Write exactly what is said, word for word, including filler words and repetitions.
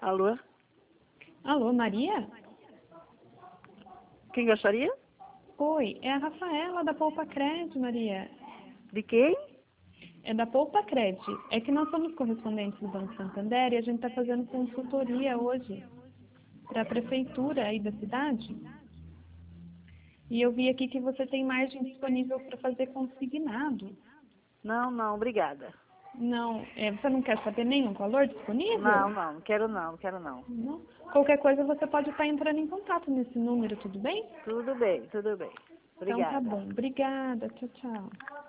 Alô? Alô, Maria? Quem gostaria? Oi, é a Rafaela da Poupa Cred, Maria. De quem? É da Poupa Cred. É que nós somos correspondentes do Banco Santander e a gente está fazendo consultoria hoje para a prefeitura aí da cidade. E eu vi aqui que você tem margem disponível para fazer consignado. Não, não, obrigada. Não, é, você não quer saber nenhum valor disponível? Não, não, não quero não, não quero não. Não. Qualquer coisa você pode estar entrando em contato nesse número, tudo bem? Tudo bem, tudo bem. Então tá Obrigada. bom. Obrigada. Tchau, tchau.